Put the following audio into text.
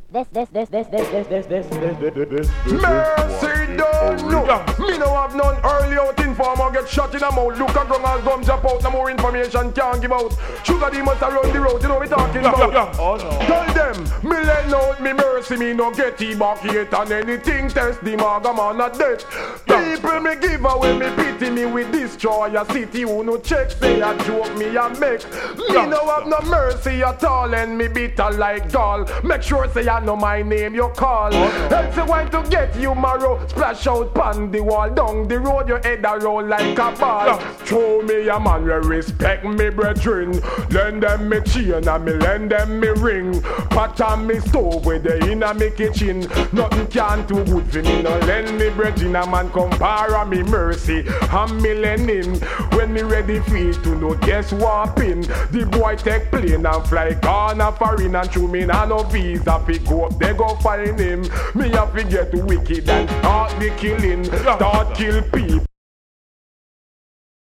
Mercy don't know. Me no have none early out informer get shot in a mouth. Look a gun and gum jump out. No more information can't give out. Sugar demons around the road. You know we talking about. Oh no. Tell them me let out me mercy. Me no get back yet and anything test the maga man a death. People me give away me pity me with destroy a city who no check say a joke me a make. Me no have no mercy at all and me bitter like gall. Make sure say I know my name you call. Else you want to get you marrow. Splash out pan the wall down the road your head a roll like a ball. Show me a man where respect me brethren. Lend them me chain and me lend them me ring. Pat on me stove with the inna me kitchen. Nothing can too good for me no lend me brethren. A man compare me mercy and me lend him. When me ready for it to no guess whopping. The boy take plane and fly gone a foreign and through me na no visa fi go up they go find him. Me have to get wicked and start the killing. Start kill people